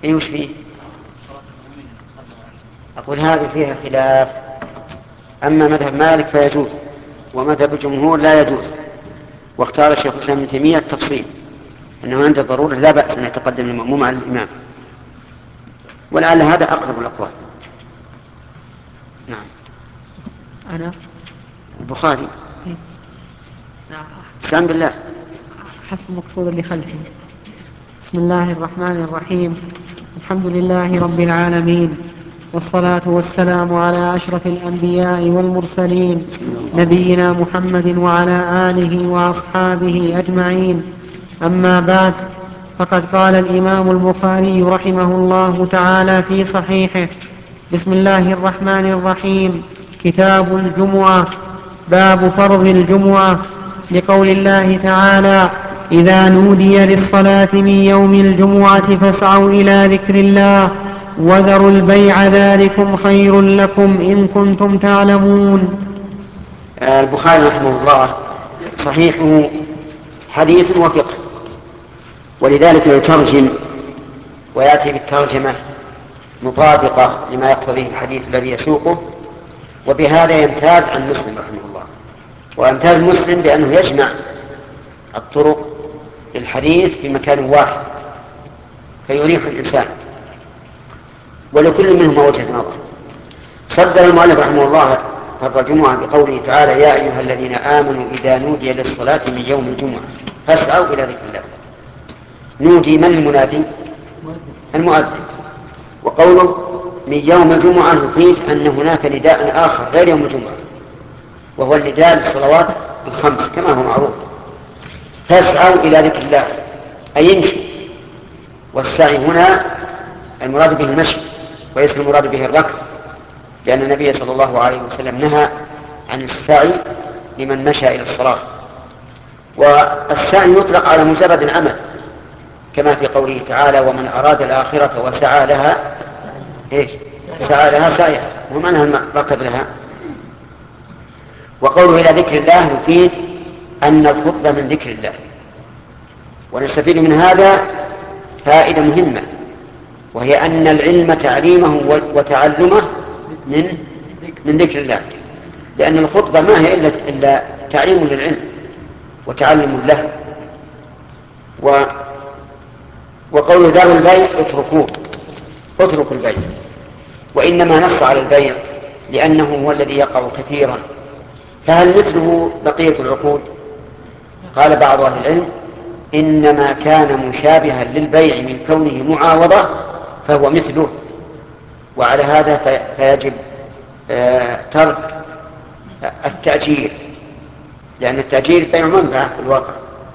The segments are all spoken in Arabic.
أي وش فيه؟ أقول هذه فيها خلاف. أما مذهب مالك فيجوز، ومذهب الجمهور لا يجوز، واختار الشيخ الإسلام ابن تيمية التفصيل أنه عند الضرورة لا بأس أن يتقدم المأموم على الإمام، ولعل هذا أقرب الأقوال. نعم. أنا البخاري. نعم. استعن بالله. حسب المقصود اللي خلفي. بسم الله الرحمن الرحيم. الحمد لله رب العالمين، والصلاة والسلام على أشرف الأنبياء والمرسلين، نبينا محمد وعلى آله وأصحابه أجمعين. أما بعد، فقد قال الإمام البخاري رحمه الله تعالى في صحيحه: بسم الله الرحمن الرحيم. كتاب الجمعة. باب فرض الجمعة، لقول الله تعالى: إذا نودي للصلاة من يوم الجمعة فاسعوا إلى ذكر الله وذروا البيع ذلكم خير لكم إن كنتم تعلمون. البخاري رحمه الله صحيحه حديث وفقه، ولذلك يترجم ويأتي بالترجمة مطابقة لما يقتضيه الحديث الذي يسوقه، وبهذا يمتاز عن مسلم رحمه الله. ويمتاز مسلم بأنه يجمع الطرق للحديث في مكان واحد فيريح الإنسان، ولكل منهما وجهة نظر. صدر المؤلف رحمه الله فرض الجمعة بقوله تعالى: يا أيها الذين آمنوا إذا نودي للصلاة من يوم الجمعة فاسعوا إلى ذكر الله. نودي من المنادي؟ المؤذن. وقوله من يوم الجمعة يفيد أن هناك نداء آخر غير يوم الجمعة، وهو النداء للصلوات الخمس كما هو معروف. فاسعوا إلى ذكر الله أي يمشوا، والسعي هنا المراد به المشي وليس المراد به الركض، لأن النبي صلى الله عليه وسلم نهى عن السعي لمن مشى إلى الصلاة. والسعي يطلق على مجرد العمل، كما في قوله تعالى: ومن أراد الآخرة وسعى لها سعى لها سعيها، ومعنى ركض لها. وقوله إلى ذكر الله يفيد أن الخطبة من ذكر الله، ونستفيد من هذا فائدة مهمة، وهي أن العلم تعليمه وتعلمه من ذكر الله، لأن الخطبة ما هي إلا تعليم للعلم وتعلم له. وقول ذوي البيع اتركوا البيع، وإنما نص على البيع لأنه هو الذي يقع كثيرا. فهل مثله بقية العقود؟ قال بعض أهل العلم: إنما كان مشابها للبيع من كونه معاوضة فهو مثله، وعلى هذا فيجب ترك التأجير، لأن التأجير بيع منفعة في الواقع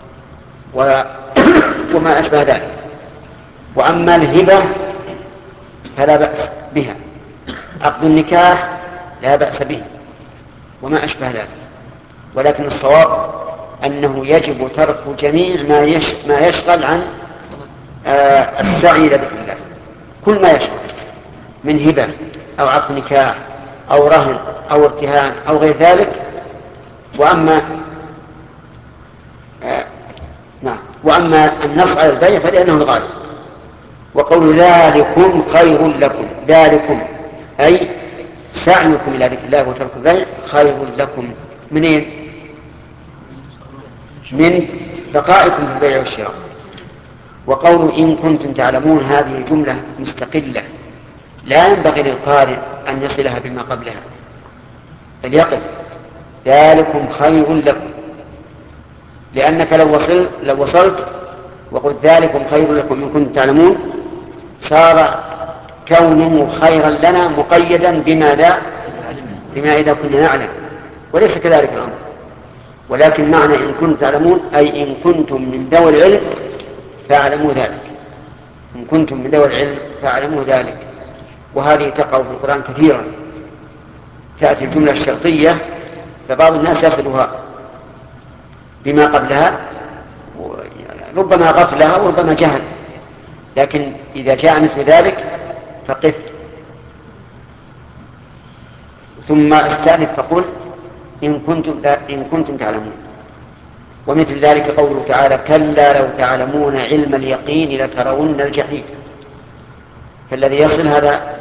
وما أشبه ذلك. وأما الهبة فلا بأس بها، عقد النكاح لا بأس به وما أشبه ذلك، ولكن الصواب أنه يجب ترك جميع ما يشغل عن السعي إلى ذكر الله، كل ما يشغل من هبة أو عقد نكاح أو رهن أو ارتهان أو غير ذلك. وأما النص على البيع فلأنه الغالب. وقول ذلكم خير لكم، ذلكم أي سعيكم إلى ذكر الله وترك البيع خير لكم. منين؟ من بقائكم في البيع والشراء. وقول إن كنتم تعلمون هذه جملة مستقلة لا ينبغي للقارئ أن يصلها بما قبلها، بل يقل ذلكم خير لكم، لأنك لو وصلت وقلت ذلكم خير لكم إن كنتم تعلمون صار كونه خيرا لنا مقيدا بما إذا كنا نعلم، وليس كذلك الأمر. ولكن معنى إن كنتم تعلمون أي إن كنتم من ذوي العلم فاعلموا ذلك، إن كنتم من ذوي العلم فاعلموا ذلك. وهذه تقع في القرآن كثيرا، تأتي الجملة الشرطية فبعض الناس يصلها بما قبلها، ربما غفلها وربما جهل، لكن إذا جاء مثل ذلك فقف ثم استأنف فقل إن كنتم تعلمون. ومثل ذلك قوله تعالى: كلا لو تعلمون علم اليقين لترون الجحيم. فالذي يصل هذا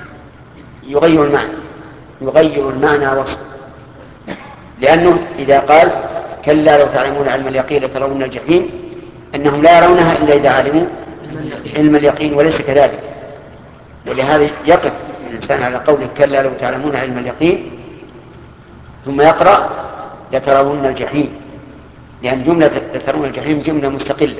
يغير المعنى وصفه، لأنه إذا قال كلا لو تعلمون علم اليقين لترون الجحيم، أنهم لا يرونها إلا إذا علموا علم اليقين، وليس كذلك. ولهذا يقف الإنسان على قوله كلا لو تعلمون علم اليقين ثم يقرأ لترون الجحيم، لأن جملة لترون الجحيم جملة مستقلة.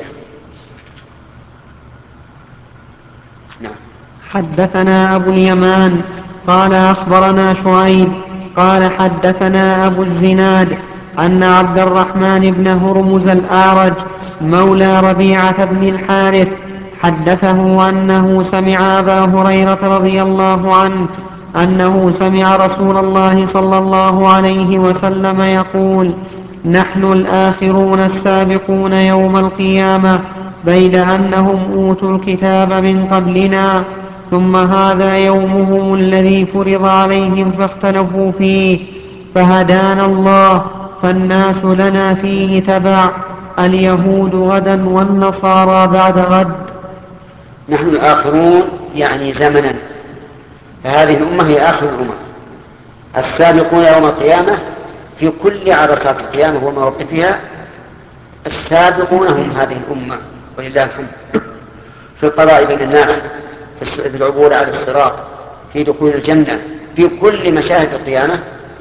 نعم. حدثنا أبو اليمان قال أخبرنا شعيب قال حدثنا أبو الزناد أن عبد الرحمن بن هرمز الأعرج مولى ربيعة بن الحارث حدثه أنه سمع أبا هريرة رضي الله عنه أنه سمع رسول الله صلى الله عليه وسلم يقول: نحن الآخرون السابقون يوم القيامة بيد أنهم أوتوا الكتاب من قبلنا، ثم هذا يومهم الذي فرض عليهم فاختلفوا فيه، فهدانا الله فالناس لنا فيه تبع، اليهود غدا والنصارى بعد غد. نحن الآخرون يعني زمنا، فهذه الأمة هي آخر الأمم السابقون يوم القيامة في كل عرصات القيامة ومواقفها. السابقون هم هذه الأمة ولله الحمد، في القضاء بين الناس، في العبور على الصراط، في دخول الجنة، في كل مشاهد القيامة.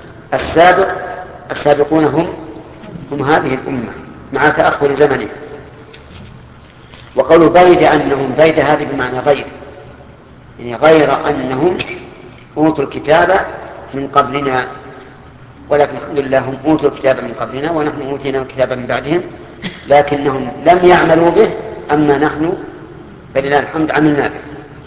السابقون هم هذه الأمة مع تأخر زمنه. وقالوا بيد أنهم، بيد هذه بمعنى غير، يعني غير أنهم أوتوا الكتاب من قبلنا، ولكن الحمد لله هم أوتوا الكتاب من قبلنا ونحن أوتينا الكتاب من بعدهم، لكنهم لم يعملوا به، أما نحن فلله الحمد عملنا به.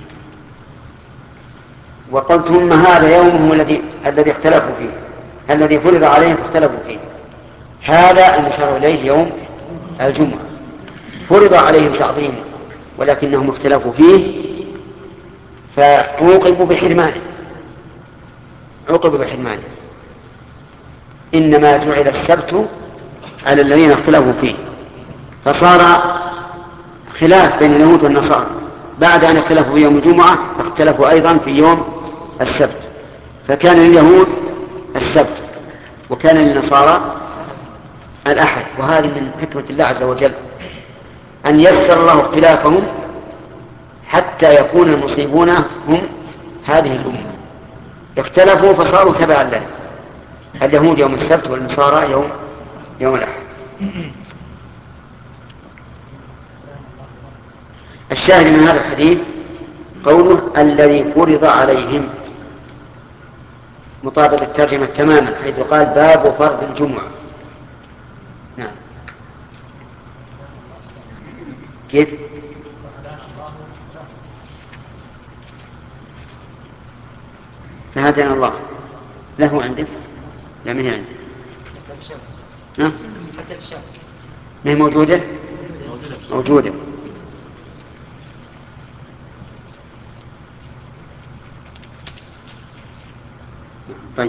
وقلت ثم هذا يومهم الذي اختلفوا فيه، الذي فرض عليهم فاختلفوا فيه. هذا المشار إليه يوم الجمعة، فرض عليهم تعظيم ولكنهم اختلفوا فيه فعوقبوا بحرمانه. إنما جعل السبت على الذين اختلفوا فيه، فصار خلاف بين اليهود والنصارى. بعد أن اختلفوا في يوم الجمعة اختلفوا أيضا في يوم السبت، فكان لليهود السبت وكان للنصارى الأحد. وهذه من حكمة الله عز وجل أن يسر الله اختلافهم حتى يكون المصيبون هم هذه الأمة. اختلفوا فصاروا تبعا لنا، اليهود يوم السبت والنصارى يوم الأحد. الشاهد من هذا الحديث قوله الذي فرض عليهم، مطابق الترجمة تماما، حيث قال باب فرض الجمعة. نعم. كيف؟ فهدانا الله له عندك؟ لا، ما هي عندك. نعم. ما هي موجودة؟ موجودة. طيب.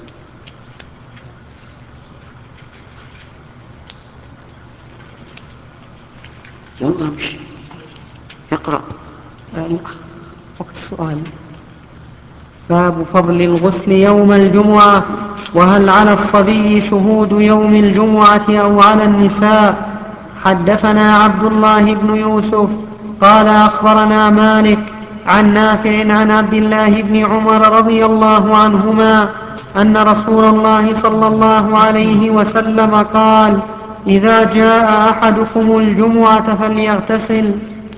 والله مش اقرأ. وقت السؤال. باب فضل الغسل يوم الجمعة، وهل على الصبي شهود يوم الجمعة أو على النساء؟ حدثنا عبد الله بن يوسف قال أخبرنا مالك عن نافع عن عبد الله بن عمر رضي الله عنهما أن رسول الله صلى الله عليه وسلم قال: إذا جاء أحدكم الجمعة فليغتسل.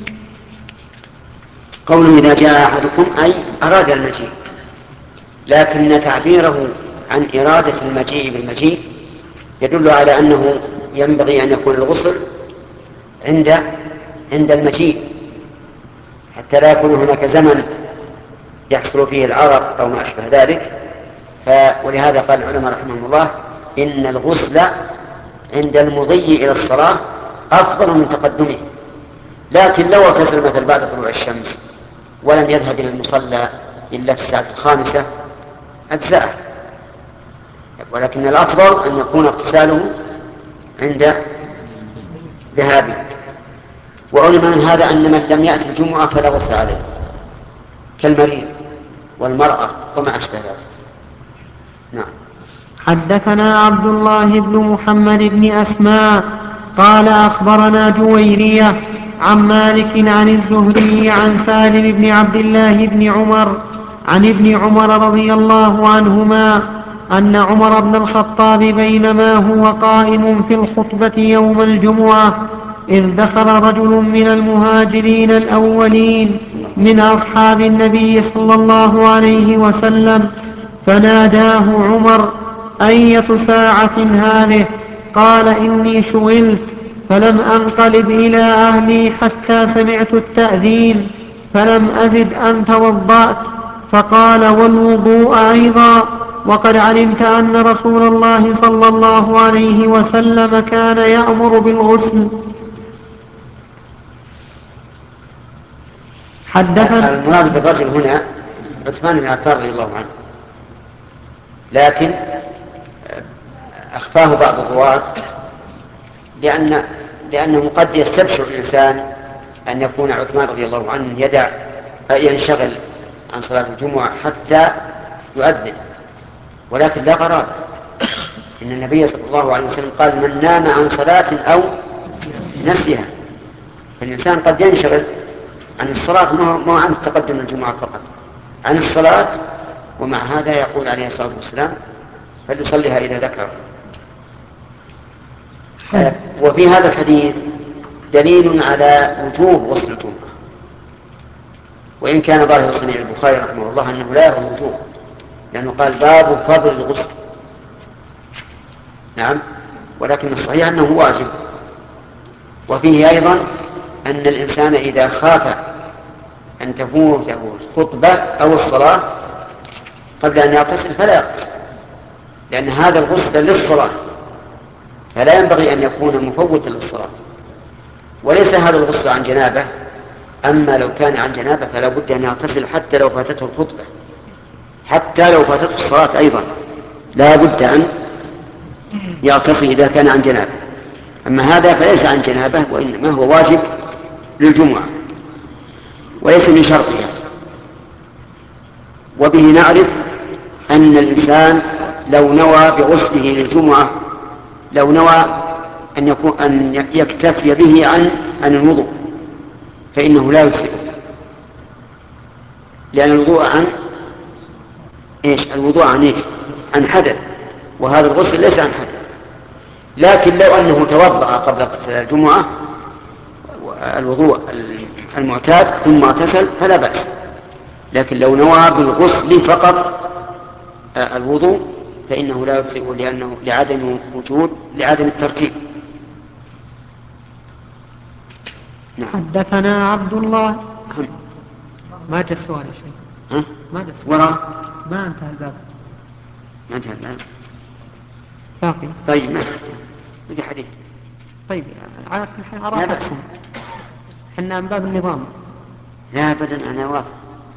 قوله إذا جاء أحدكم أي أراد المجيء، لكن تعبيره عن إرادة المجيء بالمجيء يدل على أنه ينبغي أن يكون الغسل عند المجيء، حتى لا يكون هناك زمن يحصل فيه العرق أو ما أشبه ذلك. ولهذا قال العلماء رحمهم الله إن الغسل عند المضي إلى الصلاة أفضل من تقدمه. لكن لو اغتسل مثل بعد طلوع الشمس ولم يذهب إلى المصلى إلا في الساعة 5 أجزاءه، ولكن الأفضل أن يكون اغتساله عند ذهابه. وعلم من هذا أن من لم يأتي الجمعة فلا غسل عليه، كالمريض والمرأة وما أشبه ذلك. نعم. حدثنا عبد الله بن محمد بن أسماء قال أخبرنا جويرية عن مالك عن الزهري عن سالم بن عبد الله بن عمر عن ابن عمر رضي الله عنهما أن عمر بن الخطاب بينما هو قائم في الخطبة يوم الجمعة إذ دخل رجل من المهاجرين الأولين من أصحاب النبي صلى الله عليه وسلم فناداه عمر: أية ساعة هذه؟ قال: إني شغلت فلم أنقلب إلى أهلي حتى سمعت التأذين فلم أزد أن توضأت. فقال: والوضوء أيضا؟ وقد علمت أن رسول الله صلى الله عليه وسلم كان يأمر بالغسل. حدثنا المراد بالرجل هنا عثمان بن عفان رضي الله عنه، لكن أخفاه بعض الرواة لأنه قد يستبشر الإنسان أن يكون عثمان رضي الله عنه ينشغل عن صلاة الجمعة حتى يؤذن، ولكن لا غرابة، إن النبي صلى الله عليه وسلم قال: من نام عن صلاة أو نسيها. فالإنسان قد ينشغل عن الصلاة، ما عن تقدم الجمعة فقط، عن الصلاة، ومع هذا يقول عليه الصلاة والسلام: فليصليها إذا ذكر. وفي هذا الحديث دليل على وجوب غسل الجمعة، وإن كان ظاهر صنيع البخاري رحمه الله أنه لا يرى الوجوب، لأنه قال: باب فضل الغسل. نعم، ولكن الصحيح أنه واجب. وفيه أيضا أن الإنسان إذا خاف أن تفوته الخطبة أو الصلاة قبل أن يغتسل فلا يغتسل، لأن هذا الغسل للصلاة، فلا ينبغي أن يكون مفوتا للصلاة. وليس هذا الغسل عن جنابة، أما لو كان عن جنابة فلا بد أن يغتسل حتى لو فاتته الخطبة، حتى لو فاتته الصلاة أيضا لا بد أن يغتسل إذا كان عن جنابة. أما هذا فليس عن جنابة، وإنما هو واجب للجمعة وليس من شرطها. وبه نعرف أن الإنسان لو نوى بغسله للجمعة، لو نوى أن يكتفي به عن الوضوء فإنه لا يجزئه، لأن الوضوء عن إيش؟ الوضوء عن إيش؟ عن حدث، وهذا الغسل ليس عن حدث. لكن لو أنه توضأ قبل الجمعة الوضوء المعتاد ثم اغتسل فلا بأس، لكن لو نوى بالغسل فقط الوضوء فإنه لا يجزئه، لأنه لعدم الترتيب. نعم. حدثنا عبد الله. ما جاء السؤال يا شيخ. ما جاء السؤال. ما انتهى الباب. ما انتهى الباب. باقي. طيب ما بدي حديث. طيب على كل حال لا بأس. احنا من باب النظام. لا أبدا، أنا واثق.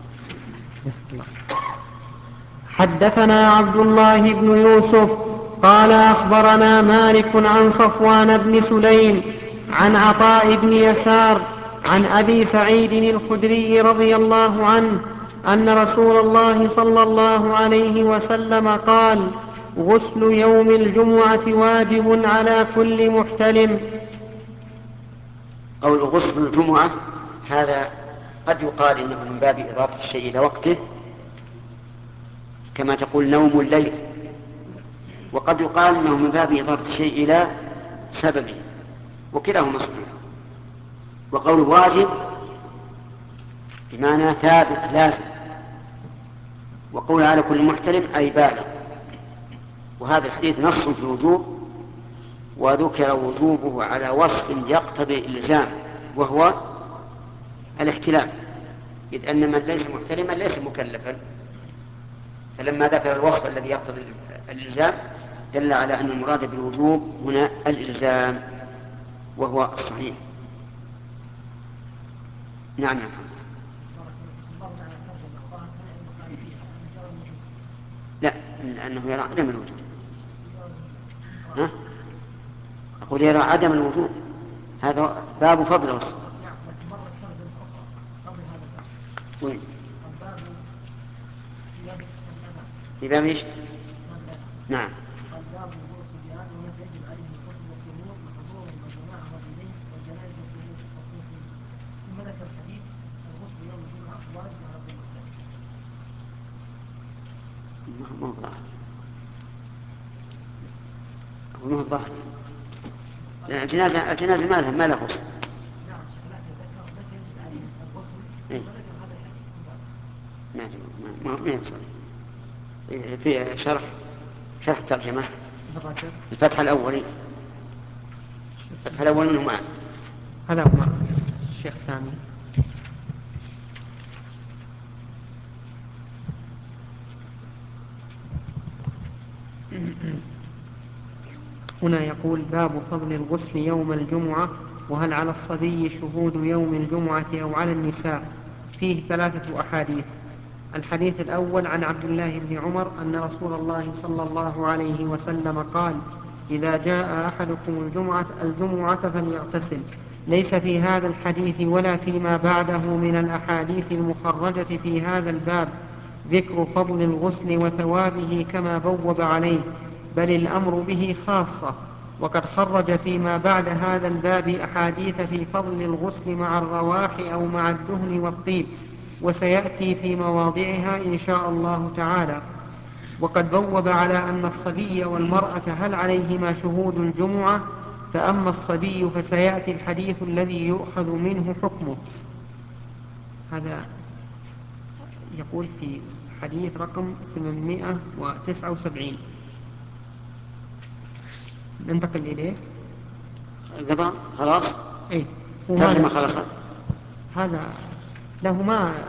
حدثنا عبد الله بن يوسف قال أخبرنا مالك عن صفوان بن سليم عن عطاء بن يسار عن أبي سعيد الخدري رضي الله عنه أن رسول الله صلى الله عليه وسلم قال: غسل يوم الجمعة واجب على كل محتلم. قول غسل الجمعة هذا قد يقال إنه من باب إضافة الشيء إلى وقته، كما تقول نوم الليل، وقد يقال إنه من باب إضافة الشيء إلى سببه، وكلاهما صحيح. وقول واجب بمعنى ثابت لازم، وقول على كل محتلم أي بالغ. وهذا الحديث نص في الوجوب، وذكر وجوبه على وصف يقتضي الإلزام وهو الاحتلام، إذ أن من ليس محتلما ليس مكلفا، فلما ذكر الوصف الذي يقتضي الإلزام دل على أن المراد بالوجوب هنا الإلزام، وهو الصحيح. نعم يا محمد. لا، أنه يرى عدم الوجوب. أقول يرى عدم الوجوب، هذا باب فضل وين؟ في باب ايش؟ نعم. ما هو ظاهر. ما هو ظاهر. الجنازة ما لها غسل. ما يقصد. في شرح ترجمة الفتح الأولي. الفتح الأول منه معه. هذا هو الشيخ سامي. هنا يقول باب فضل الغسل يوم الجمعة، وهل على الصبي شهود يوم الجمعة أو على النساء؟ فيه 3 أحاديث. الحديث الأول عن عبد الله بن عمر أن رسول الله صلى الله عليه وسلم قال: إذا جاء أحدكم الجمعة فليغتسل. ليس في هذا الحديث ولا فيما بعده من الأحاديث المخرجة في هذا الباب ذكر فضل الغسل وثوابه كما بوب عليه، بل الأمر به خاصة. وقد خرج فيما بعد هذا الباب أحاديث في فضل الغسل مع الرواح أو مع الدهن والطيب، وسيأتي في مواضعها إن شاء الله تعالى. وقد بوب على أن الصبي والمرأة هل عليهما شهود الجمعة، فأما الصبي فسيأتي الحديث الذي يؤخذ منه حكمه. هذا يقول في حديث رقم 879. ننتقل إليه. القضاء خلاص. أي ترجمة خلصت. هذا له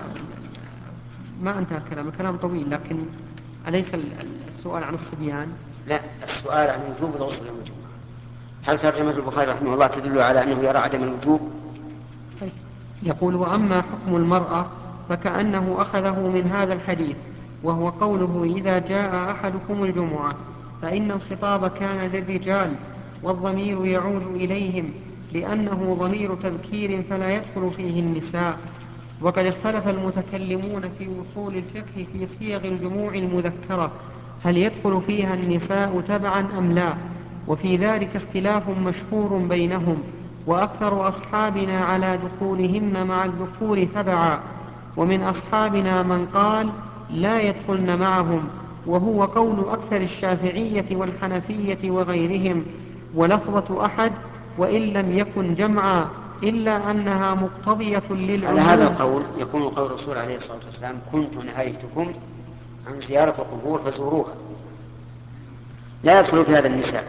ما انتهى الكلام طويل، لكن أليس السؤال عن الصبيان؟ لا، السؤال عن وجوب الغسل يوم الجمعة. هل ترجمة البخاري رحمه الله تدل على أنه يرى عدم الوجوب؟ يقول: وأما حكم المرأة فكأنه أخذه من هذا الحديث، وهو قوله: إذا جاء أحدكم الجمعة، فإن الخطاب كان للرجال والضمير يعود إليهم، لأنه ضمير تذكير فلا يدخل فيه النساء. وقد اختلف المتكلمون في وصول الفقه في صيغ الجموع المذكرة، هل يدخل فيها النساء تبعا أم لا؟ وفي ذلك اختلاف مشهور بينهم، وأكثر أصحابنا على دخولهن مع الذكور تبعا، ومن أصحابنا من قال لا يدخلن معهم، وهو قول أكثر الشافعية والحنفية وغيرهم. ولفظة أحد وإن لم يكن جمعا إلا أنها مقتضية للعموم. على هذا القول يكون قول الرسول عليه الصلاة والسلام: كنت نهيتكم عن زيارة القبور فزوروها. لا يدخل في هذا النساء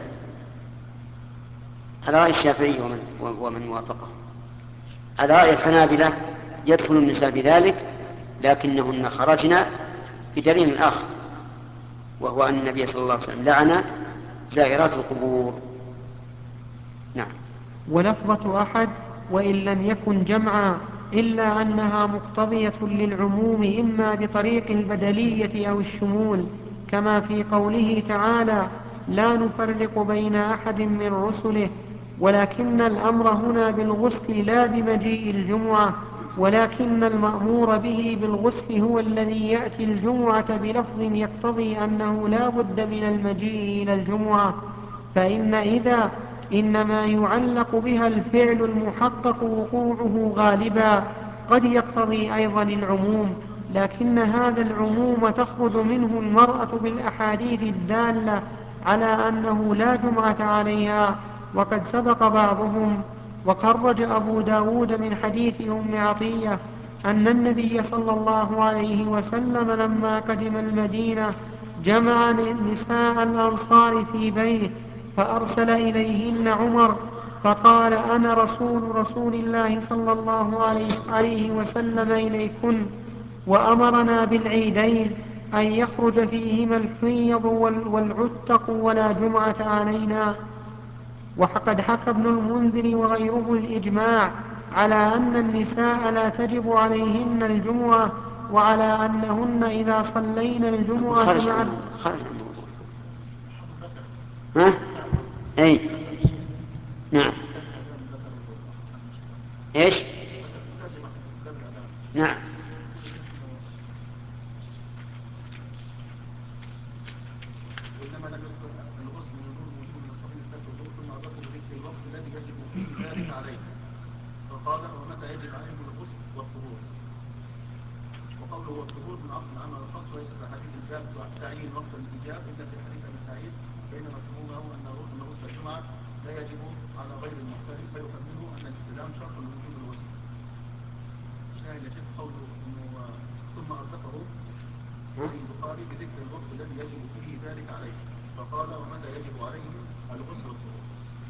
على رأي الشافعي ومن وافقه. على رأي الحنابلة يدخل النساء بذلك، لكنهن خرجن بدليل آخر، وهو أن النبي صلى الله عليه وسلم لعن زائرات القبور. نعم. ولفظة أحد وإن لم يكن جمعا إلا أنها مقتضية للعموم، إما بطريق البدلية أو الشمول، كما في قوله تعالى: لا نفرق بين أحد من رسله. ولكن الأمر هنا بالغسل لا بمجيء الجمعة، ولكن المأمور به بالغسل هو الذي يأتي الجمعة بلفظ يقتضي أنه لا بد من المجيء إلى الجمعة. فإن إذا إنما يعلق بها الفعل المحقق وقوعه غالبا، قد يقتضي أيضا العموم، لكن هذا العموم تخرج منه المرأة بالأحاديث الدالة على أنه لا جمعة عليها. وقد سبق بعضهم. وخرج أبو داود من حديث أم عطية أن النبي صلى الله عليه وسلم لما قدم المدينة جمع نساء الأنصار في بيت، فأرسل إليهن عمر فقال: أنا رسول الله صلى الله عليه وسلم إليكن، وأمرنا بالعيدين أن يخرج فيهما الحيض والعتق ولا جمعة علينا. وقد حكى ابن المنذر وغيره الإجماع على أن النساء لا تجب عليهن الجمعة، وعلى أنهن إذا صلين الجمعة خرج مع الموضوع. ها؟ أي نعم. إيش؟ نعم. وإنما لم يذكر الغسل من وجوب من الصبي الكف والظهر ثم أضافوا بذكر الوقت الذي يجب فيه ذلك عليه فقال ومتى يجب عليه الغسل والطهور. وقوله والطهور من عطف العام على الخاص وليس في حديث الباب تعيين وقت الإيجاب إلا في حديث أبي سعيد فإن مفهومه أن غسل الجمعة لا يجب على غير المحترم فيفهم منه أن الاحتلام شرط لوجوب الغسل. شاهد شيخ قوله أنه ثم أضافه في البخاري بذكر الوقت الذي يجب فيه ذلك عليه فقال ومتى يجب عليه الغسل والطهور.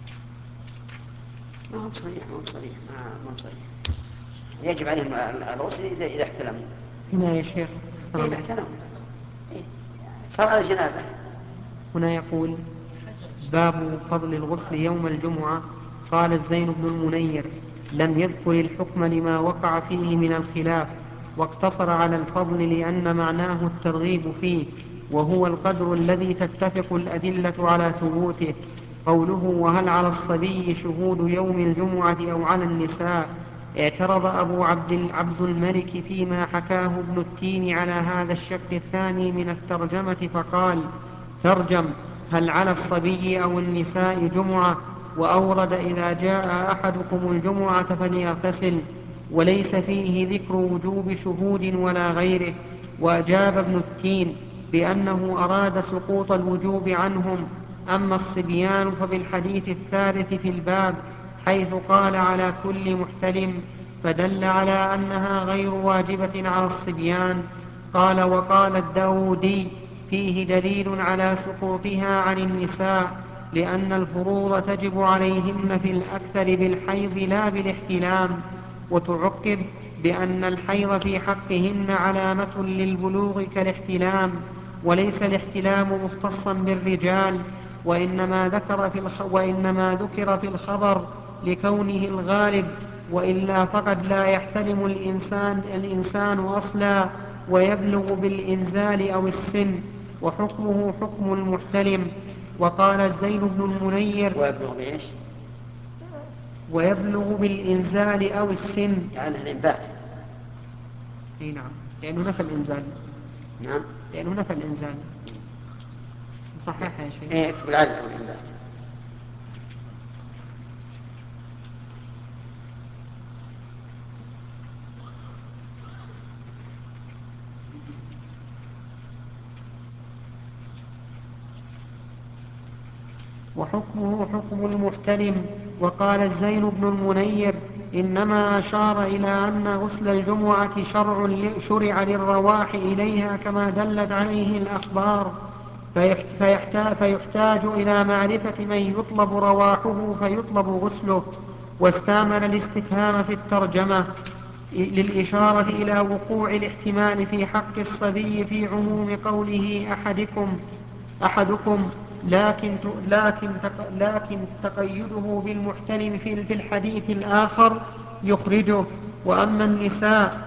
ما هو صريح ما هو صريح. يجب عليهم الغسل إذا احتلموا. هنا يا شيخ إذا احتلموا صار على جنابه. هنا يقول باب فضل الغسل يوم الجمعة. قال الزين بن المنير لم يذكر الحكم لما وقع فيه من الخلاف واقتصر على الفضل لأن معناه الترغيب فيه وهو القدر الذي تتفق الأدلة على ثبوته. قوله وهل على الصبي شهود يوم الجمعة أو على النساء. اعترض أبو عبد الملك فيما حكاه ابن التين على هذا الشكل الثاني من الترجمة فقال ترجم هل على الصبي أو النساء جمعة وأورد إذا جاء أحدكم الجمعة فليغتسل وليس فيه ذكر وجوب شهود ولا غيره. وأجاب ابن التين بأنه أراد سقوط الوجوب عنهم. أما الصبيان فبالحديث الثالث في الباب حيث قال على كل محتلم فدل على أنها غير واجبة على الصبيان. قال وقال الداودي فيه دليل على سقوطها عن النساء لأن الفروض تجب عليهن في الأكثر بالحيض لا بالاحتلام. وتعقب بأن الحيض في حقهن علامة للبلوغ كالاحتلام وليس الاحتلام مختصا بالرجال وإنما ذكر في الخبر لكونه الغالب وإلا فقد لا يحتلم الإنسان أصلا ويبلغ بالإنزال أو السن وحكمه حكم المحتلم. وقال الزين بن المنير ويبلغ بالإنزال أو السن يعني الإنبات. نعم لأنه نفى الإنزال. نعم لأنه نفى الإنزال. صحيح يا شيخ. اكتب العدد والإنبات. وحكمه حكم المحتلم. وقال الزين بن المنير إنما أشار إلى أن غسل الجمعة شرع للرواح إليها كما دلت عليه الأخبار فيحتاج إلى معرفة من يطلب رواحه فيطلب غسله. واستعمل الاستفهام في الترجمة للإشارة إلى وقوع الاحتمال في حق الصبي في عموم قوله أحدكم لكن تقيده بالمحتلم في الحديث الآخر يخرجه. وأما النساء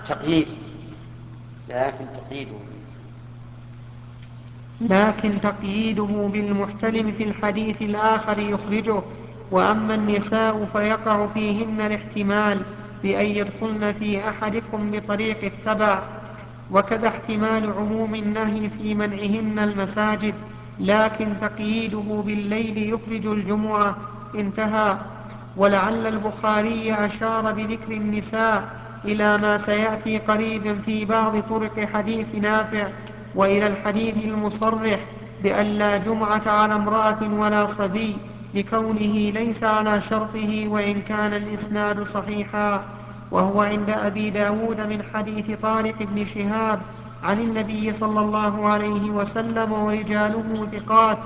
لكن تقييده بالمحتلم في الحديث الآخر يخرجه. وأما النساء فيقع فيهن الاحتمال بأن يدخلن في أحدكم بطريق التبع وكذا احتمال عموم النهي في منعهن المساجد لكن تقييده بالليل يخرج الجمعة. انتهى. ولعل البخاري أشار بذكر النساء إلى ما سيأتي قريبا في بعض طرق حديث نافع وإلى الحديث المصرح بأن لا جمعة على امرأة ولا صبي لكونه ليس على شرطه وإن كان الإسناد صحيحا. وهو عند أبي داود من حديث طارق بن شهاب عن النبي صلى الله عليه وسلم ورجاله ثقات.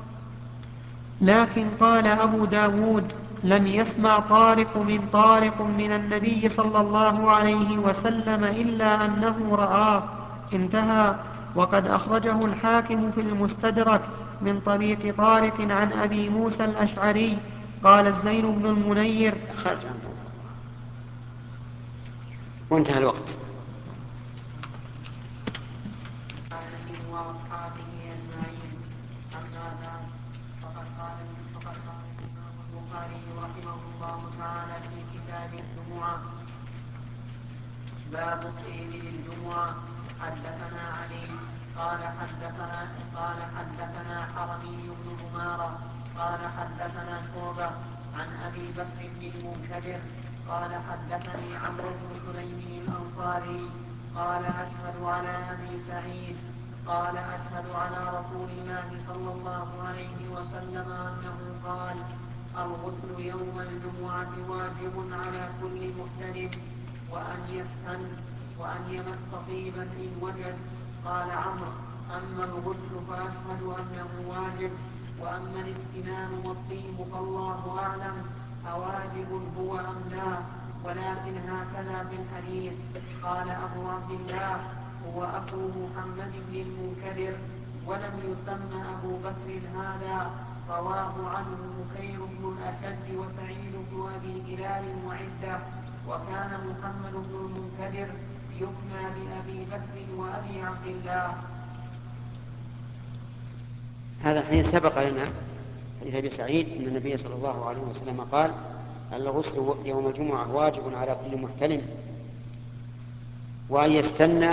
لكن قال أبو داود لم يسمع طارق من النبي صلى الله عليه وسلم إلا أنه رآه. انتهى. وقد أخرجه الحاكم في المستدرك من طريق طارق عن أبي موسى الأشعري. قال الزين بن المنير وانتهى الوقت. وأصحابه أجمعين. أما بعد فقد قال الإمام البخاري رحمه الله تعالى في كتاب الجمعة باب الطيب للجمعة. حدثنا علي قال حدثنا حرمي بن عمارة قال حدثنا شعبة عن أبي بكر بن المنكدر قال حدثني عمرو بن سليم الأنصاري قال أشهد على أبي سعيد قال أشهد على رسول الله صلى الله عليه وسلم أنه قال الغسل يوم الجمعة واجب على كل محترم وأن يمس طيبا إن وجد. قال عمرو أما الغسل فأشهد أنه واجب، وأما الاستنان والطيب فالله أعلم أواجب هو أم لا، ولكن هكذا في الحديث. قال أبو عبد الله هو أخو محمد بن المنكدر ولم يسمى أبو بكر هذا. رواه عنه بكير بن الأشد وسعيد بن أبي هلال وعدة. وكان محمد بن المنكدر يكنى بأبي بكر وأبي عبد الله. هذا الحين سبق لنا حديث أبي سعيد أن النبي صلى الله عليه وسلم قال الغسل يوم الجمعة واجب على كل محتلم، وأن يستنى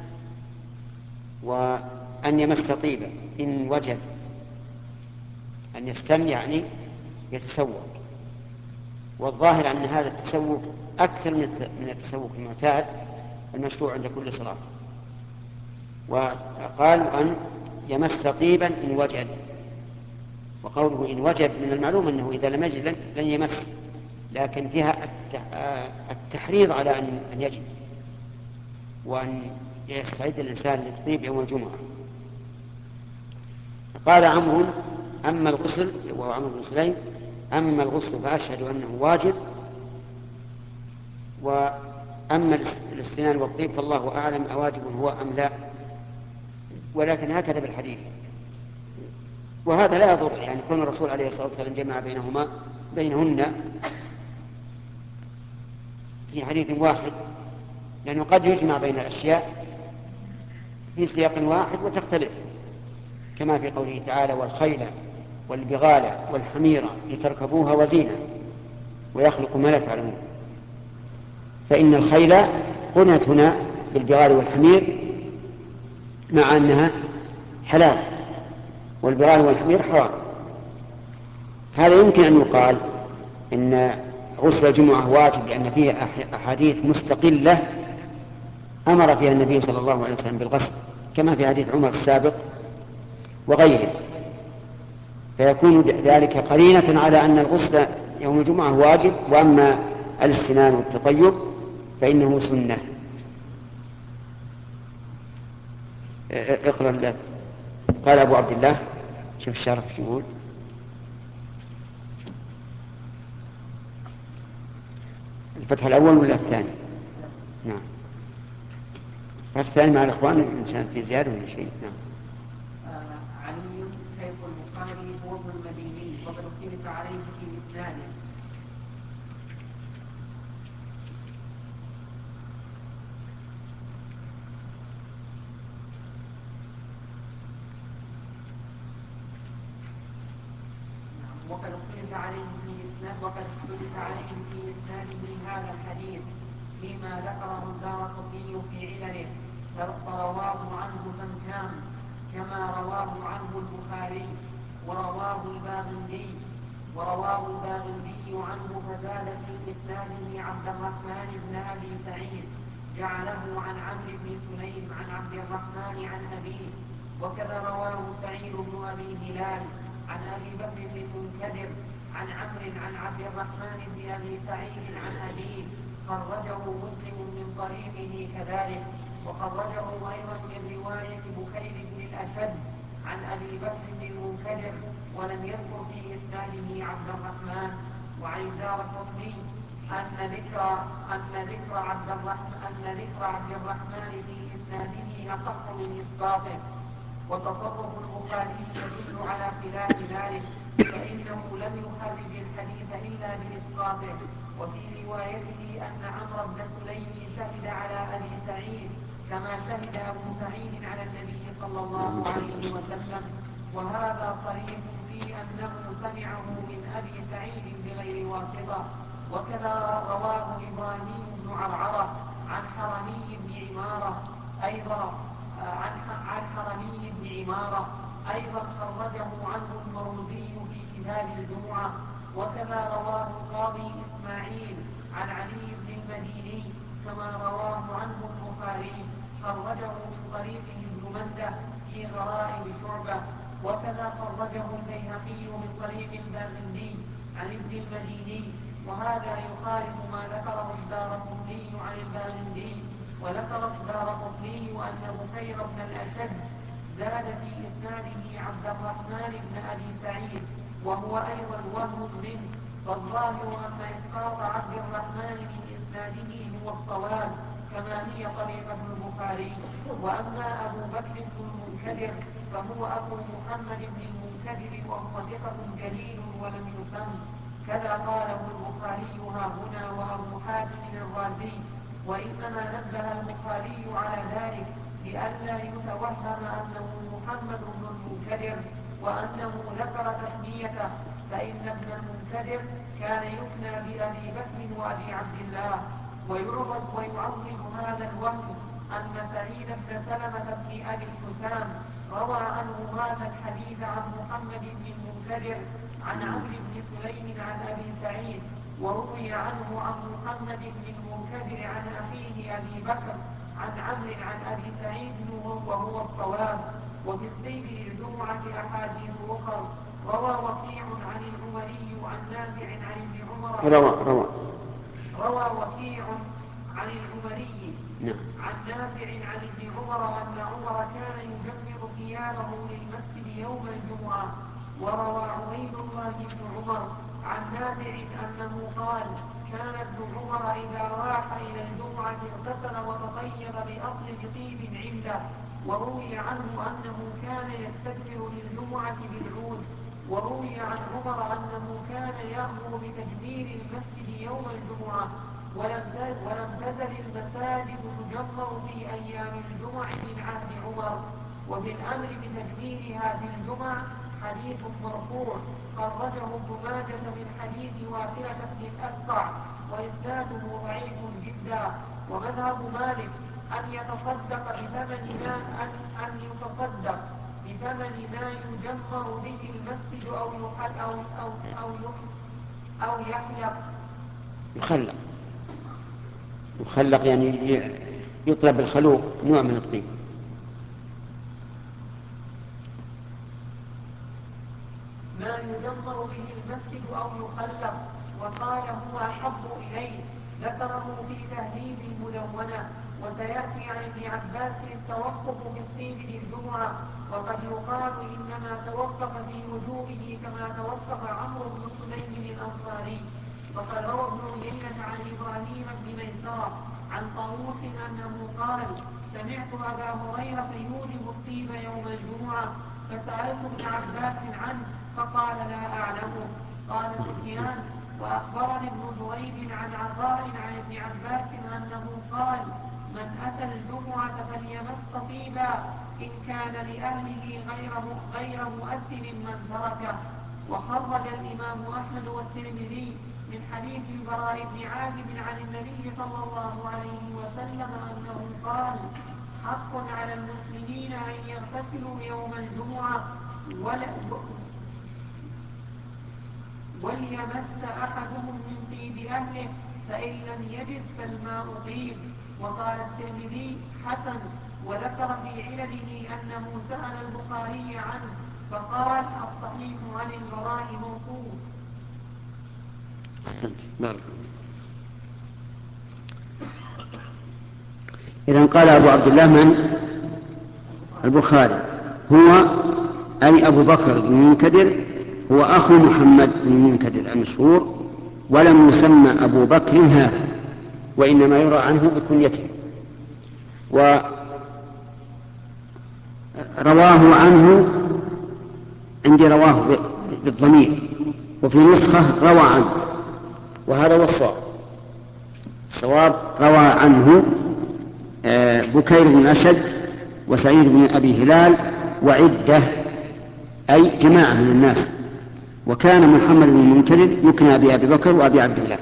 وأن يمس طيبا إن وجد. أن يستن يعني يتسوق، والظاهر أن هذا التسوق أكثر من التسوق المعتاد المشروع عند كل صلاة. وقالوا أن يمس طيبا إن وجد، وقوله إن وجد من المعلوم أنه إذا لم يجد لن يمس، لكن فيها التحريض على أن يجد وأن يستعد الإنسان للطيب يوم الجمعة. قال عمرو أما الغسل، وهو عمرو بن سليم، أما الغسل فأشهد أنه واجب، وأما الاستنان والطيب فالله أعلم أواجب هو أم لا، ولكن هكذا بالحديث. وهذا لا يضر، يعني كون الرسول عليه الصلاة والسلام جمع بينهن في حديث واحد، لأنه قد يجمع بين الأشياء في سياق واحد وتختلف، كما في قوله تعالى والخيل والبغال والحمير لتركبوها وزينة ويخلق ما لا تعلمون. فإن الخيل قرنت هنا بالبغال والحمير مع أنها حلال، والبغال والحمير حرام. هذا يمكن أن يقال إن غسل الجمعة واجب لأن فيه أحاديث مستقلة أمر فيها النبي صلى الله عليه وسلم بالغسل، كما في حديث عمر السابق وغيره، فيكون ذلك قرينة على أن الغسل يوم الجمعة واجب، وأما الاستنان والتطيب فإنه سنة. اقرأ الله. قال أبو عبد الله، شوف الشرح شو يقول. الفتح الأول ولا الثاني؟ نعم، الثاني مع الإخوان إن شاء في زيادة ولا شيء. نعم. علي شيخ البخاري هو ابن المديني، وقد اختلف عليه في إسناده. وقد اختلف عليه في إسناده هذا الحديث فيما ذكره الدارقطني في علله، فرواه عنه فانكام كما رواه عنه البخاري، ورواه الباغندي عنه فزاد في إسناده عبد الرحمن بن أبي سعيد جعله عن عمرو بن سليم عن عبد الرحمن عن أبيه، وكذا رواه سعيد بن أبي هلال عن أبي بكر بن المنكدر عن عمرو عن عبد الرحمن بن أبي سعيد عن أبيه، خرجه مسلم من طريقه كذلك، وخرجه أيضا من رواية بكير بن الأشد عن أبي بكر بن المنكدر، ولم يذكر في إسناده عبد الرحمن. وعن الدارقطني أن ذكر عبد الرحمن في إسناده أصح من إسقاطه، وتصرف البخاري يدل على خلاف ذلك، فإنه لم يخرج الحديث إلا بإسقاطه. وفي روايته أن عمرو بن سليم شهد على أبي سعيد كما شهد أبو سعيد على النبي صلى الله عليه وسلم، وهذا صريح في أنه سمعه من أبي سعيد بغير واسطة. وكذا رواه إبراهيم بن عرعرة عن حرمي بن عمارة أيضا عن حرمي بن عمارة أيضا خرجه عنه المروزي في كتاب الجمعة. وكذا رواه القاضي إسماعيل عن علي بن المديني كما رواه عنه البخاري، خرجه من طريقه ابن منده في غرائب شعبة. وكذا خرجه البيهقي من طريق الباغندي عن ابن المديني، وهذا يخالف ما ذكره الدارقطني عن الباغندي. وذكر الدارقطني أن بكير بن الأشد زاد في إسناده عبد الرحمن بن أبي سعيد، وهو أيضا وهم منه، فالظاهر أن إسقاط عبد الرحمن من إسناده هو الصواب كما هي طريقة البخاري. وأما أبو بكر بن المنكدر فهو أبو محمد بن المنكدر وهو ثقة جليل ولم يسم، كذا قاله البخاري ها هنا وأبو حاتم الرازي. وإنما نبه البخاري على ذلك لئلا يتوهم أنه محمد بن المنكدر وأنه ذكر تسميته، فإن ابن المنكدر كان يكنى بأبي بكر وأبي عبد الله. ويعظم هذا الوهم أن سعيد بن سلمة بن أبي الحسام روى عنه هذا الحديث عن محمد بن المنكدر عن عمرو بن سليم عن أبي سعيد، وروي عنه عن محمد بن المنكدر عن أخيه أبي بكر عن عمرو عن أبي سعيد وهو الصواب. وفي السيد للجمعة أحاديث أخرى. روى وكيع عن العمري عن نافع عن ابن عمر روى وكيع عن العمري عن نافع عن ابن عمر أن عمر كان يجمر ثيابه للمسجد يوم الجمعة. وروى عبيد الله بن عمر عن نافع أنه قال كان ابن عمر إذا راح إلى الجمعة اغتسل وتطيب بأطيب طيب عنده. وروي عنه أنه كان يستكبر للجمعة بالعود. وروي عن عمر أنه كان يأمر بتجمير المسجد يوم الجمعة، ولم تزل المساجد تجمر في أيام الجمع من عهد عمر. وبالأمر بتجميرها في الجمع حديث مرفوع خرجه ابن ماجه من حديث واثرة بن الأسقع وإسناده ضعيف جدا. ومذهب مالك أن يتصدق بثمن ما يجمر به المسجد أو يحلق. يخلق يعني يطلب الخلوق نوع من الطيب. ما يجمر به المسجد أو يخلق. وقال هو أحب إليه، ذكره في تهذيب المدونة. وسيأتي عن ابن عباس التوقف في الطيب للجمعة، وقد يقال إنما توقف في وجوبه كما توقف عمرو بن سليم الأنصاري. وقد روى ابن عيينة عن إبراهيم بن ميسرة عن طاووس أنه قال سمعت أبا هريرة يوجب الطيب يوم الجمعة، فسألت ابن عباس عنه فقال لا أعلمه. قال سفيان وأخبرني ابن دريد عن عطاء عن ابن عباس أنه قال من أتى الجمعة فليمس طيبا إن كان لأهله غير مؤثر من تركه. وخرج الإمام أحمد والترمذي من حديث البراء بن عازب عن النبي صلى الله عليه وسلم أنه قال حق على المسلمين أن يغتسلوا يوم الجمعة وليمس أحدهم من طيب أهله، فإن لم يجد فالماء طيب. وقال الترمذي حسن، وذكر في علله أنه سأل البخاري عنه فقال الصحيح عن البراء موقوف. إذن قال أبو عبد الله من البخاري هو أي أبو بكر بن المنكدر هو أخو محمد بن المنكدر المشهور، ولم يسمى أبو بكر هذا، وإنما يرى عنه بكنيته. ورواه عنه عندي رواه بالضمير، وفي نسخة روى عنه، وهذا هو الصواب روى عنه بكير بن أشد وسعيد بن أبي هلال وعدة أي جماعة من الناس. وكان محمد بن المنكدر يكنى بأبي بكر وأبي عبد الله.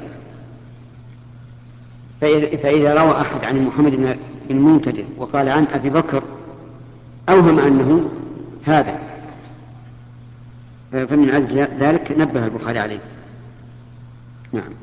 فإذا روى أحد عن محمد بن المنكدر وقال عن أبي بكر أوهم أنه هذا، فمن أجل ذلك نبه البخاري عليه. نعم.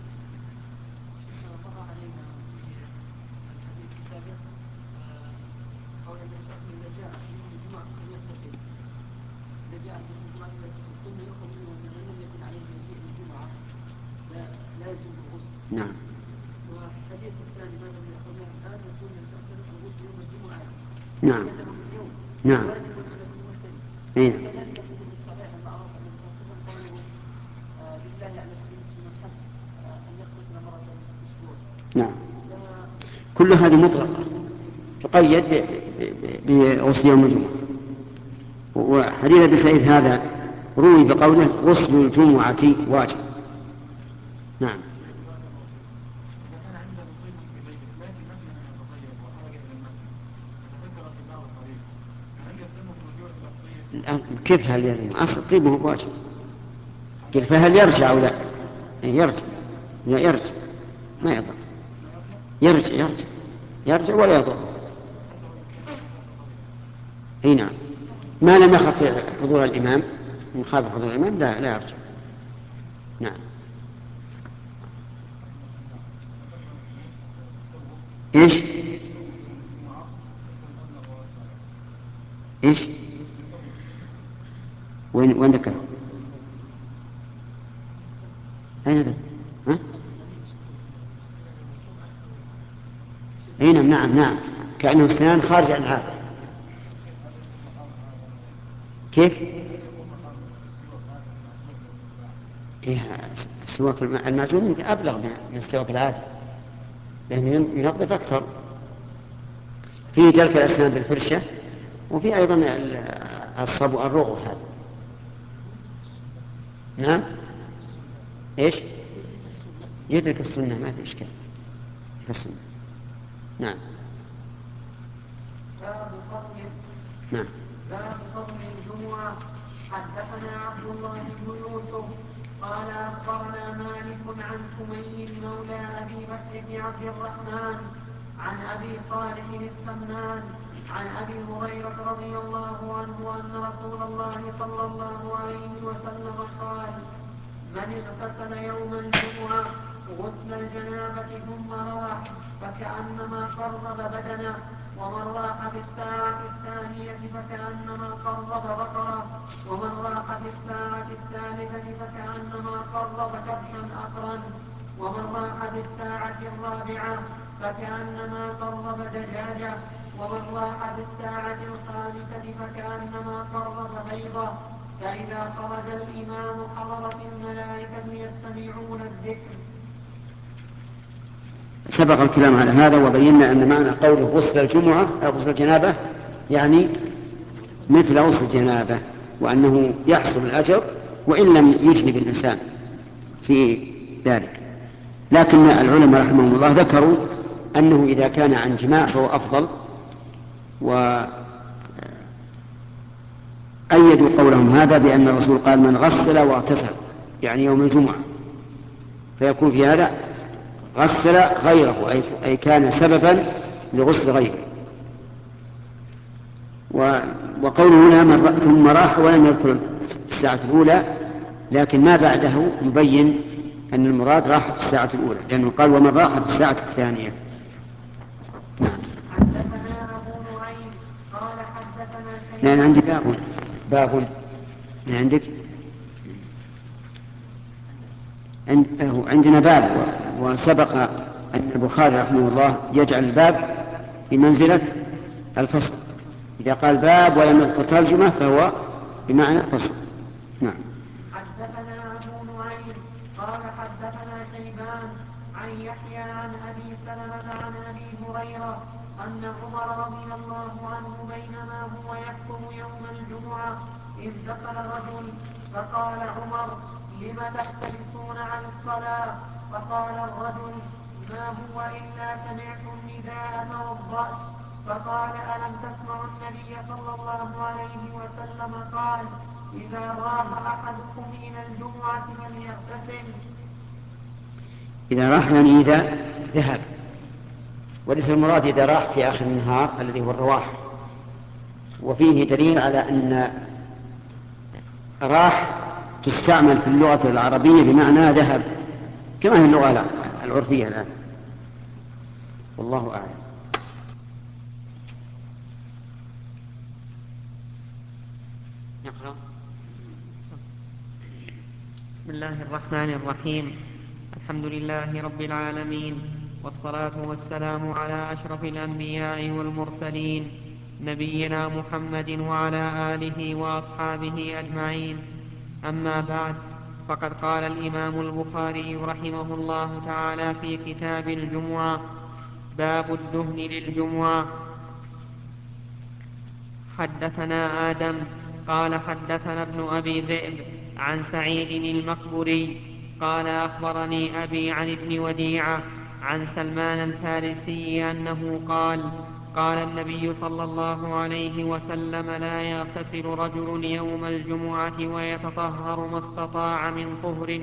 نعم. والحديث الثاني ماذا من يقولون الآن يكون يستحسن الغسل يوم الجمعة نعم. نعم. واجب على المحتج. إيه. كذلك الحديث الصحيح المعروف عن النبي صلى الله عليه وسلم قوله لله على كل مسلم الحق أن يغتسل مرة في الأسبوع. نعم. كل هذه مطلقة تقيد بغسل يوم الجمعة. وحديث أبي سعيد هذا روي بقوله غسل الجمعة واجب. نعم. كيف هل يلزم؟ أصل الطيب هو واجب. قل فهل يرجع أو لا؟ يرجع. لا يرجع ما يضر. يرجع ولا يضر. اي نعم. ما لم يخف حضور الإمام، إن خاف حضور الإمام لا يرجع. نعم. ايش؟ ايش؟ وين ذكر؟ أين ذكر؟ ها؟ اي نعم كأنه اثنان خارج عن هذا. كيف؟ إيه السواك المعجون أبلغ من السواك العادي لأنه ينظف أكثر. فيه دلك الأسنان بالفرشة، وفي أيضا الصبو الرغو هذا. نعم. إيش؟ يدرك السنة ما في إشكال في السنة. نعم. نعم. باب فضل الجمعة. حدثنا عبد الله بن يوسف قال أخبرنا مالك عن سمي مولى أبي بكر بن عبد الرحمن عن أبي صالح السمان عن أبي هريرة رضي الله عنه أن رسول الله صلى الله عليه وسلم قال: من اغتسل يوم الجمعة غسل الجنابة ثم راح فكأنما قرب بدنه، ومن راح في الساعة الثانية فكأنما قرب بقرة، ومن راح في الساعة الثالثة فكأنما قرب كبشا أقرا، ومن راح في الساعة الرابعة فكأنما قرب دجاجة، ومن راح في الساعة الخامسة فكأنما قرب بيضة. فإذا خرج الإمام حضرت الملائكة يستمعون الذكر. سبق الكلام على هذا وبينا أن معنى قوله غسل الجمعة أو غسل الجنابة يعني مثل غسل الجنابة، وأنه يحصل الأجر وإن لم يجنب الإنسان في ذلك. لكن العلماء رحمهم الله ذكروا أنه إذا كان عن جماع فهو أفضل، وأيدوا قولهم هذا بأن الرسول قال: من غسل واغتسل، يعني يوم الجمعة، فيكون في هذا غسل غيره، أي كان سببا لغسل غيره. وقوله هنا ثم راح ولم يذكر الساعة الأولى، لكن ما بعده يبين أن المراد راح في الساعة الأولى، لأنه قال: ومن راح في الساعة الثانية. حدثنا أبو نعيم قال حدثنا لأن عندي باب عندك عندنا باب، وسبق أن البخاري رحمه الله يجعل الباب بمنزلة الفصل. إذا قال باب ولم يذكر ترجمة فهو بمعنى الفصل. نعم. حدثنا أبو نعيم قال حدثنا شيبان عن يحيى عن أبي سلمة عن أبي هريرة أن عمر رضي الله عنه بينما هو يخطب يوم الجمعة إذ دخل رجل فقال عمر: لم تحتبسون عن الصلاة؟ فقال الرجل: ما هو إلا سمعت النداء توضأت. فقال: ألم تسمعوا النبي صلى الله عليه وسلم قال: إذا راح أحدكم إلى الجمعة فليغتسل. إذا راح يعني إذا ذهب، وليس المراد إذا راح في آخر النهار الذي هو الرواح، وفيه دليل على أن راح تستعمل في اللغة العربية بمعنى ذهب كما هي اللغة العرفية الآن، والله أعلم. نقرأ. بسم الله الرحمن الرحيم. الحمد لله رب العالمين، والصلاة والسلام على أشرف الأنبياء والمرسلين، نبينا محمد وعلى آله وأصحابه أجمعين. أما بعد، فقد قال الإمام البخاري رحمه الله تعالى في كتاب الجمعة: باب الدهن للجمعة. حدثنا آدم قال حدثنا ابن أبي ذئب عن سعيد المقبري قال أخبرني أبي عن ابن وديعة عن سلمان الفارسي أنه قال: قال النبي صلى الله عليه وسلم: لا يغتسل رجل يوم الجمعة ويتطهر ما استطاع من طهر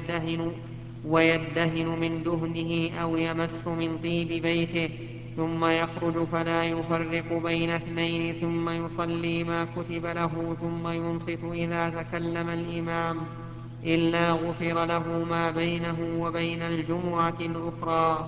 ويدهن من دهنه أو يمس من طيب بيته، ثم يخرج فلا يفرق بين اثنين، ثم يصلي ما كتب له، ثم ينصت إذا تكلم الإمام، إلا غفر له ما بينه وبين الجمعة الأخرى.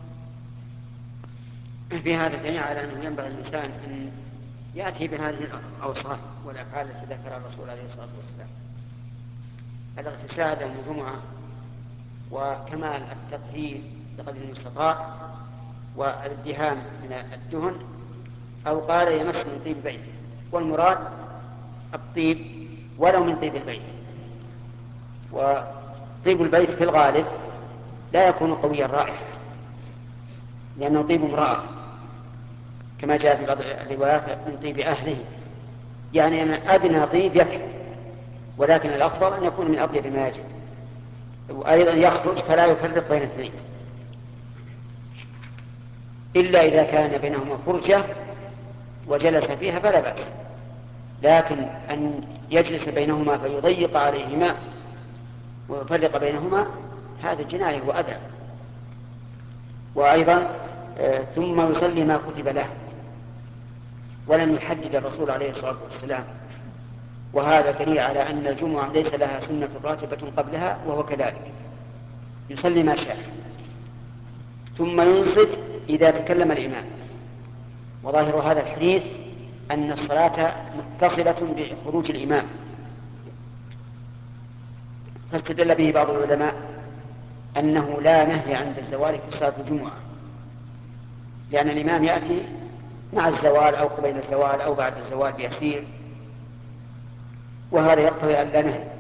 في هذا دليل على أنه ينبغي الإنسان أن يأتي بهذه الأوصاف والأفعال التي ذكرها الرسول عليه الصلاة والسلام: الاغتسال يوم الجمعة، وكمال التطهير بقدر المستطاع، والادهان من الدهن، أو قال يمس من طيب بيته، والمراد الطيب ولو من طيب البيت. وطيب البيت في الغالب لا يكون قوي الرائحة، لأنه طيب امرأة كما جاء في بعض الروايات من طيب أهله، يعني أن أدنى طيب يكفي، ولكن الأفضل أن يكون من أطيب ما يجب. وأيضا يخرج فلا يفرق بين اثنين، إلا إذا كان بينهما فرجة وجلس فيها فلا بأس، لكن أن يجلس بينهما فيضيق عليهما ويفرق بينهما هذا جناية وأذى. وأيضا ثم يصلي ما كتب له، ولم يحدد الرسول عليه الصلاة والسلام، وهذا دليل على أن الجمعة ليس لها سنة راتبة قبلها، وهو كذلك يصلي ما شاء، ثم ينصت إذا تكلم الإمام. وظاهر هذا الحديث أن الصلاة متصلة بخروج الإمام، فاستدل به بعض العلماء أنه لا نهي عند الزوال في صلاة الجمعة، لأن الإمام يأتي مع الزوال أو قبيل الزوال أو بعد الزوال بيسير، وهذا يقتضي أن لا نهي.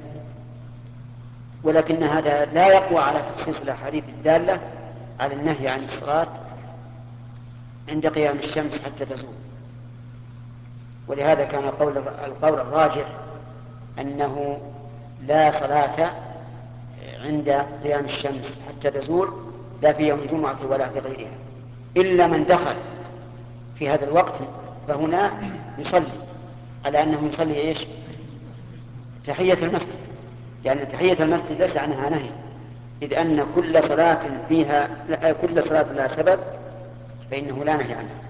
ولكن هذا لا يقوى على تخصيص الأحاديث الدالة على النهي عن الصلاة عند قيام الشمس حتى تزول. ولهذا كان القول الراجح أنه لا صلاة عند قيام الشمس حتى تزول، لا في يوم الجمعة ولا في غيرها، إلا من دخل في هذا الوقت، فهنا يصلي على أنه يصلي إيش؟ تحية المسجد، لأن تحية المسجد ليس عنها نهي، إذ أن كل صلاة لها سبب فإنه لا نهي عنها.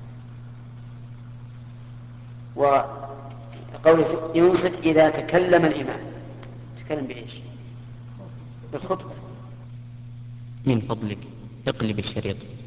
وقوله ينصت إذا تكلم الإمام، تكلم بإيش؟ بالخطبة. من فضلك اقلب الشريط.